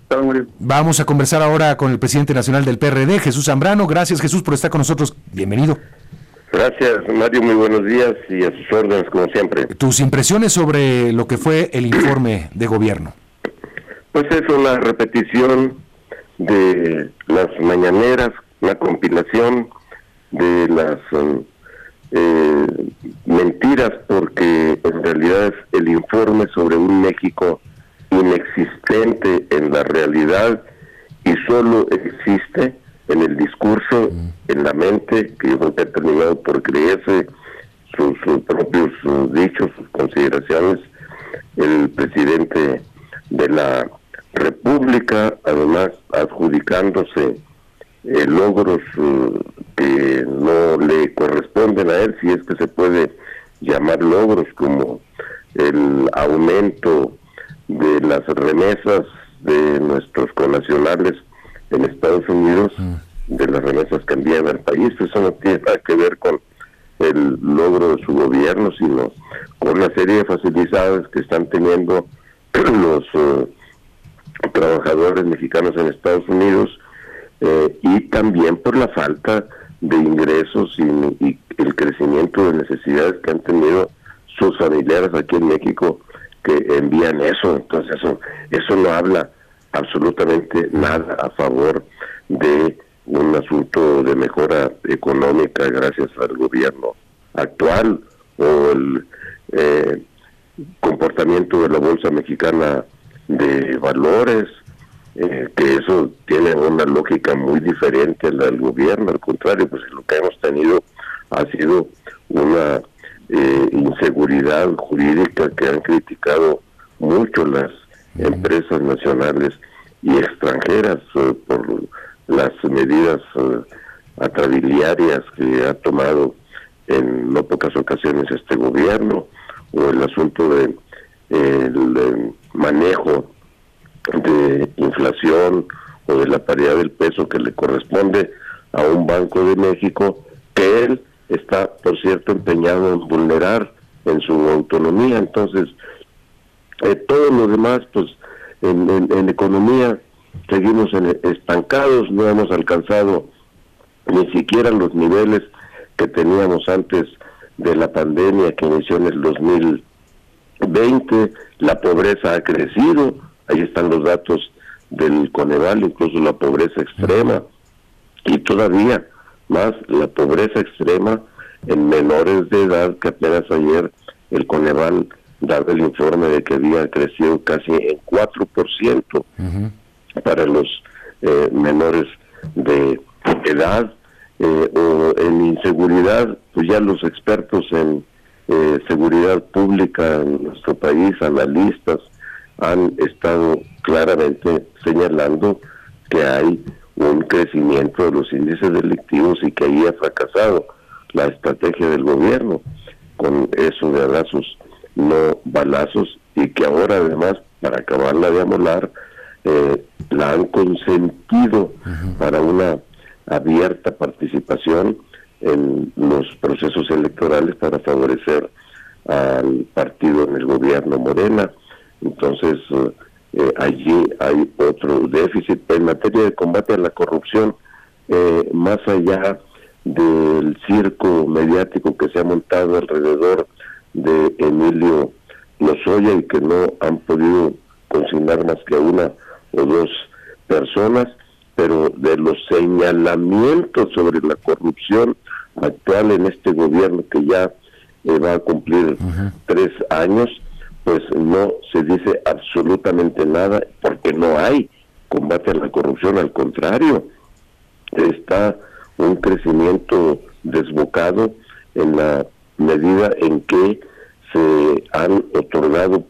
Vamos a conversar ahora con el presidente nacional del PRD, Jesús Zambrano. Gracias, Jesús, por estar con nosotros. Bienvenido. Gracias, Mario, muy buenos días y a sus órdenes, como siempre. Tus impresiones sobre lo que fue el informe de gobierno. Pues es una repetición de las mañaneras, una compilación de las mentiras, porque en realidad es el informe sobre un México inexistente en la realidad y solo existe en el discurso, en la mente, que yo creo que ha terminado por creerse sus propios dichos, sus consideraciones, el presidente de la República, además adjudicándose logros que no le corresponden a él, si es que se puede llamar logros, como el aumento de las remesas de nuestros connacionales en Estados Unidos, de las remesas que envían al país. Eso no tiene nada que ver con el logro de su gobierno, sino con una serie de facilidades que están teniendo los trabajadores mexicanos en Estados Unidos, y también por la falta de ingresos y el crecimiento de necesidades que han tenido sus familiares aquí en México, que envían eso. Entonces eso no habla absolutamente nada a favor de un asunto de mejora económica gracias al gobierno actual, o el comportamiento de la Bolsa Mexicana de Valores, que eso tiene una lógica muy diferente a la del gobierno. Al contrario, pues lo que hemos tenido ha sido una inseguridad jurídica que han criticado mucho las empresas nacionales y extranjeras por las medidas atrabiliarias que ha tomado en no pocas ocasiones este gobierno, o el asunto de el manejo de inflación o de la paridad del peso que le corresponde a un Banco de México, que él está, por cierto, empeñado en vulnerar en su autonomía. Entonces, todo lo demás, pues en economía seguimos estancados, no hemos alcanzado ni siquiera los niveles que teníamos antes de la pandemia que inició en el 2020. La pobreza ha crecido, ahí están los datos del Coneval, incluso la pobreza extrema, y todavía más la pobreza extrema en menores de edad, que apenas ayer el Coneval daba el informe de que había crecido casi en 4% para los menores de edad. O en inseguridad, pues ya los expertos en seguridad pública en nuestro país, analistas, han estado claramente señalando que hay un crecimiento de los índices delictivos y que ahí ha fracasado la estrategia del gobierno con eso de abrazos no balazos, y que ahora además, para acabarla de amolar, la han consentido para una abierta participación en los procesos electorales para favorecer al partido en el gobierno, Morena. Entonces allí hay otro déficit en materia de combate a la corrupción, más allá del circo mediático que se ha montado alrededor de Emilio Lozoya y que no han podido consignar más que a una o dos personas, pero de los señalamientos sobre la corrupción actual en este gobierno, que ya va a cumplir 3 años, pues no se dice absolutamente nada, porque no hay combate a la corrupción. Al contrario, está un crecimiento desbocado en la medida en que se han otorgado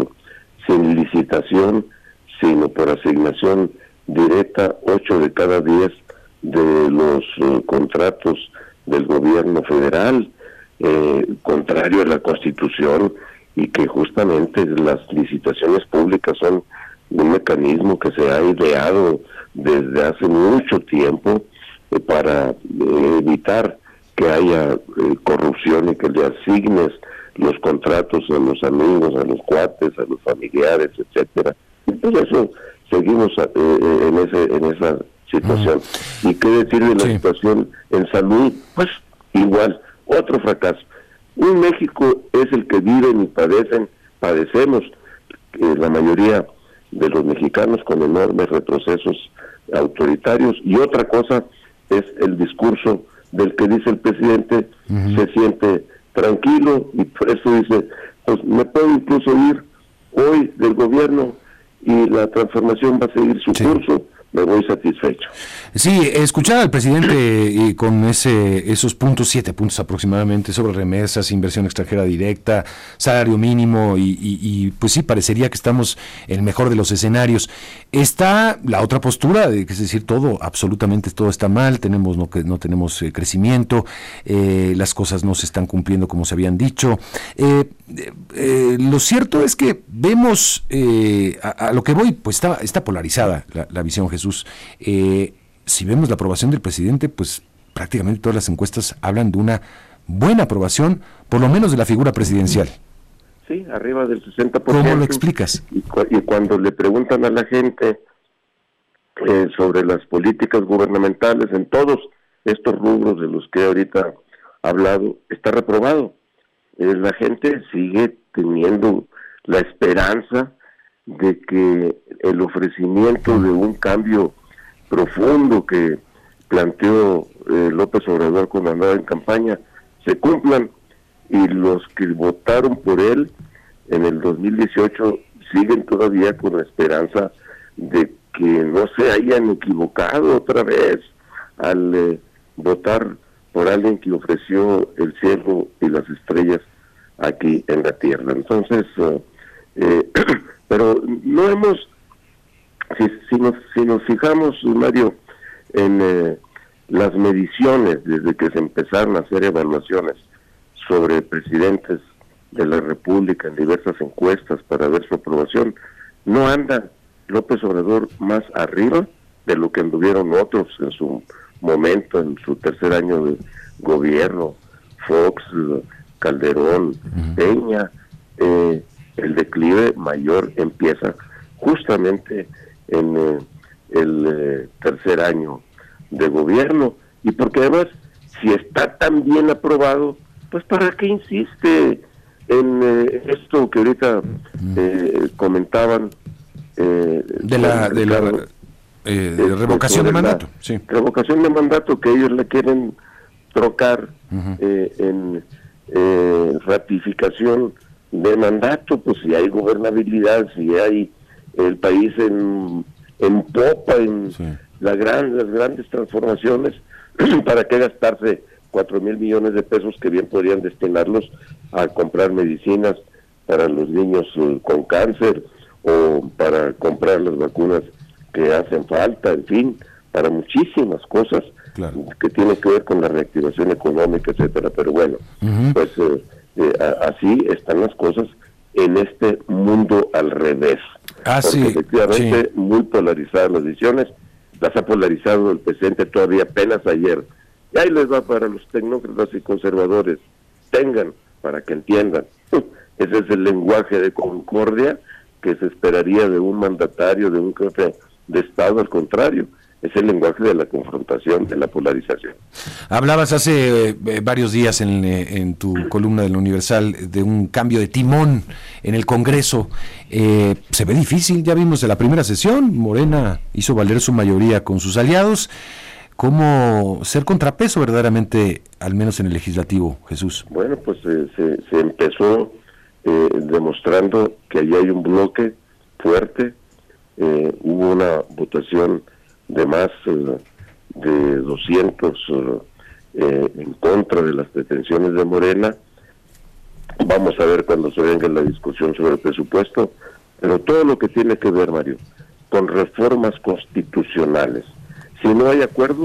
sin licitación, sino por asignación directa, 8 de cada 10 de los contratos del gobierno federal, contrario a la Constitución, y que justamente las licitaciones públicas son un mecanismo que se ha ideado desde hace mucho tiempo para evitar que haya corrupción y que le asignes los contratos a los amigos, a los cuates, a los familiares, etcétera. Entonces eso seguimos en esa situación. ¿Y qué decir de la situación en salud? Pues igual, otro fracaso. Un México es el que viven y padecemos la mayoría de los mexicanos con enormes retrocesos autoritarios, y otra cosa es el discurso del que dice el presidente, se siente tranquilo y por eso dice, pues me puedo incluso ir hoy del gobierno y la transformación va a seguir su curso, me voy satisfecho. Sí, escuchar al presidente con esos 7 puntos aproximadamente sobre remesas, inversión extranjera directa, salario mínimo y pues sí, parecería que estamos en el mejor de los escenarios. Está la otra postura, de que es decir, absolutamente todo está mal, no tenemos crecimiento, las cosas no se están cumpliendo como se habían dicho. Lo cierto es que vemos, a lo que voy, pues está polarizada la visión, Jesús. Si vemos la aprobación del presidente, pues prácticamente todas las encuestas hablan de una buena aprobación, por lo menos de la figura presidencial. Sí, arriba del 60%. ¿Cómo lo explicas? Y cuando le preguntan a la gente sobre las políticas gubernamentales en todos estos rubros de los que ahorita he hablado, está reprobado. La gente sigue teniendo la esperanza de que el ofrecimiento de un cambio profundo que planteó López Obrador cuando andaba en campaña se cumplan, y los que votaron por él en el 2018 siguen todavía con la esperanza de que no se hayan equivocado otra vez al votar por alguien que ofreció el cielo y las estrellas aquí en la tierra. Entonces, pero no hemos, si nos fijamos, Mario, en las mediciones desde que se empezaron a hacer evaluaciones sobre presidentes de la República en diversas encuestas para ver su aprobación, no anda López Obrador más arriba de lo que anduvieron otros en su momento, en su tercer año de gobierno, Fox, Calderón, Peña. El declive mayor empieza justamente en el tercer año de gobierno, y porque además, si está tan bien aprobado, pues ¿para qué insiste en esto que ahorita comentaban? De la revocación de mandato. Sí. Revocación de mandato, que ellos le quieren trocar en ratificación de mandato. Pues si hay gobernabilidad, si hay el país en popa, en las grandes transformaciones, ¿para qué gastarse 4,000 millones de pesos que bien podrían destinarlos a comprar medicinas para los niños con cáncer, o para comprar las vacunas que hacen falta, en fin, para muchísimas cosas que tienen que ver con la reactivación económica, etcétera? Pero bueno, pues así están las cosas en este mundo al revés. Porque efectivamente muy polarizadas las decisiones, las ha polarizado el presidente todavía apenas ayer. Y ahí les va para los tecnócratas y conservadores, tengan para que entiendan. Ese es el lenguaje de concordia que se esperaría de un mandatario, de un jefe de Estado. Al contrario, es el lenguaje de la confrontación, de la polarización. Hablabas hace varios días en tu columna del Universal de un cambio de timón en el Congreso. Se ve difícil, ya vimos en la primera sesión, Morena hizo valer su mayoría con sus aliados. ¿Cómo ser contrapeso verdaderamente, al menos en el legislativo, Jesús? Bueno, pues se empezó demostrando que allí hay un bloque fuerte. Hubo una votación de más de 200 en contra de las pretensiones de Morena. Vamos a ver cuando se venga la discusión sobre el presupuesto, pero todo lo que tiene que ver, Mario, con reformas constitucionales. Si no hay acuerdo,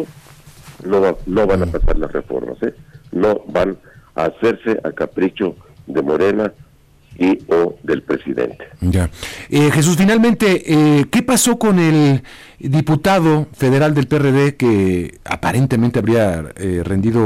no van a pasar las reformas, no van a hacerse a capricho de Morena y o del presidente. Ya. Jesús, finalmente, ¿qué pasó con el diputado federal del PRD que aparentemente habría rendido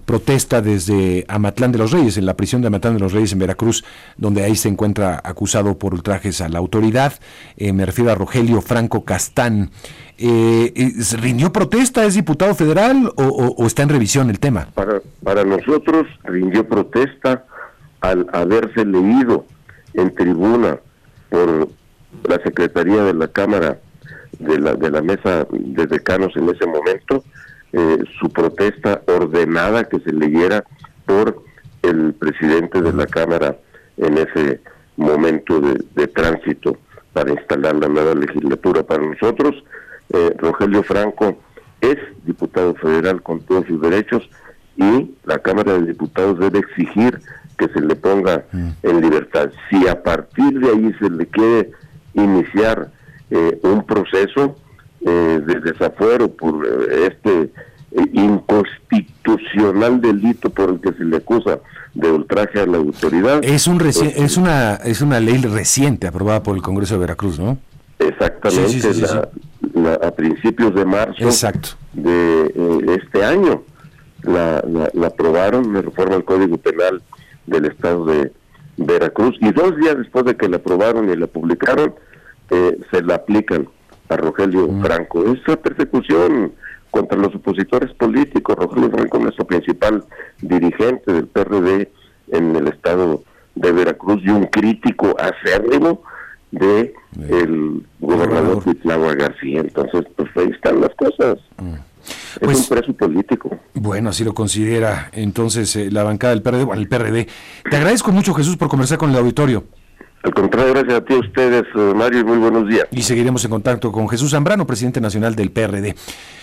protesta desde Amatlán de los Reyes, en la prisión de Amatlán de los Reyes en Veracruz, donde ahí se encuentra acusado por ultrajes a la autoridad. Me refiero a Rogelio Franco Castán. ¿Rindió protesta? ¿Es diputado federal o está en revisión el tema? Para nosotros rindió protesta al haberse leído en tribuna por la Secretaría de la Cámara de la Mesa de Decanos en ese momento, su protesta ordenada que se leyera por el presidente de la Cámara en ese momento de tránsito para instalar la nueva legislatura. Para nosotros, Rogelio Franco es diputado federal con todos sus derechos y la Cámara de Diputados debe exigir que se le ponga en libertad. Si a partir de ahí se le quiere iniciar un proceso de desafuero por este inconstitucional delito por el que se le acusa de ultraje a la autoridad. Es una ley reciente aprobada por el Congreso de Veracruz, ¿no? Exactamente, sí. A principios de marzo. Exacto. De este año la aprobaron, la reforma al Código Penal del Estado de Veracruz, y 2 días después de que la aprobaron y la publicaron, se la aplican a Rogelio Franco. Es una persecución contra los opositores políticos. Rogelio Franco es nuestro principal dirigente del PRD en el Estado de Veracruz y un crítico acérrimo de el gobernador Cuitlahua García. Entonces, pues ahí están las cosas. Es un preso político. Bueno, así lo considera entonces la bancada del PRD, el PRD. Te agradezco mucho, Jesús, por conversar con el auditorio. Al contrario, gracias a ti, a ustedes, Mario, y muy buenos días. Y seguiremos en contacto con Jesús Zambrano, presidente nacional del PRD.